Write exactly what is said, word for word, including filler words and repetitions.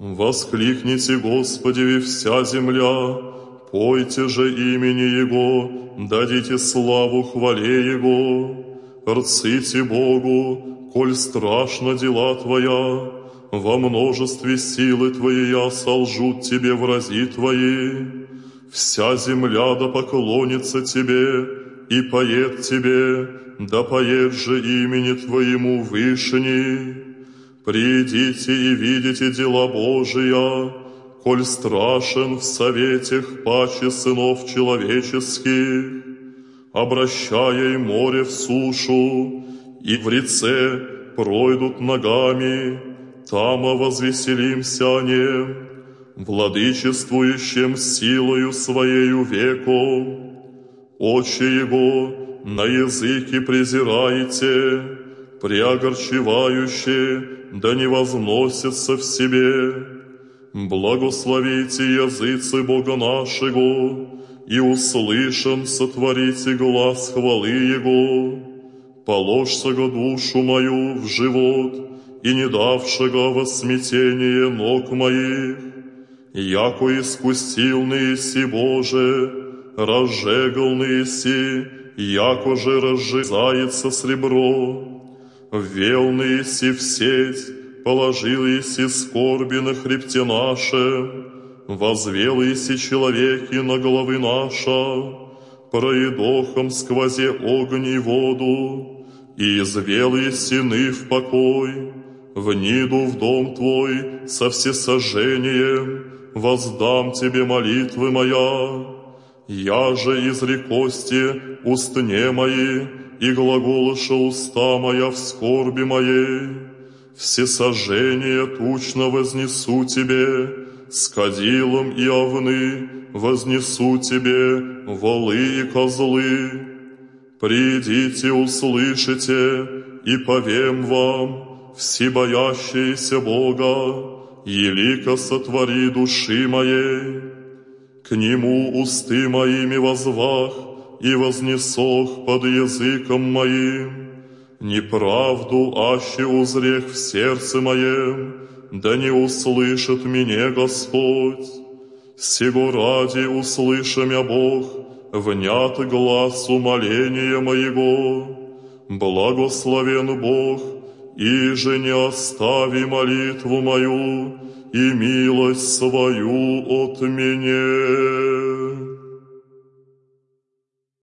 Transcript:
Воскликните Господи вся земля, пойте же имени Его, дадите славу хвале Его. Рците Богу, коль страшно дела Твоя, во множестве силы Твоей солжут Тебе врази Твои. Вся земля да поклонится Тебе и поет Тебе, да поет же имени Твоему вышини. Придите и видите дела Божия, коль страшен в советях паче сынов человеческих. Обращая и море в сушу, и в реце пройдут ногами, там возвеселимся о нем, владычествующим силою Своею веком. Очи Его на языки презираете, преогорчевающие, да не возносятся в себе. Благословите языцы Бога нашего, и услышан сотворите глас хвалы Его. Положьшего душу мою в живот, и не давшего во смятение ног моих. Яко искусил неси Боже, разжегал неси, яко же разжигается сребро. Ввел неси в сеть, положил еси скорби на хребте нашем, возвел еси человеки на головы наша, проедохом сквозе огонь и воду, и извел еси ны в покой, вниду в дом Твой со всесожжением, воздам Тебе молитвы моя. Я же из рекости устне мои, и глаголыша уста моя в скорби моей. Всесожжение тучно вознесу Тебе, с кадилом и овны вознесу Тебе волы и козлы. Придите, услышите, и повем вам, всебоящиеся Бога, елико сотвори души моей. К Нему усты моими возвах, и вознесох под языком моим. Неправду аще узрех в сердце моем, да не услышит меня Господь. Сего ради услыша мя Бог, внят глас умоления моего. Благословен Бог, и же не остави молитву мою, и милость свою от меня.